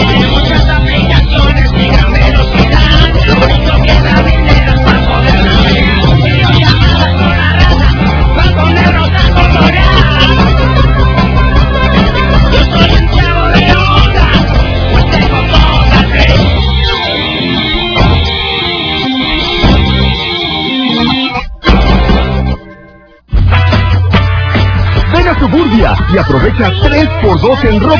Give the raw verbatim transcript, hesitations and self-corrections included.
Tiene muchas aplicaciones y gran velocidad. Lo único que sabe es para poder navegar. Videollamadas con la rata, para ponernos a colorear. Yo soy un chavo de onda, pues tengo cosas de... Ven a Suburbia y aprovecha tres por dos en ropa.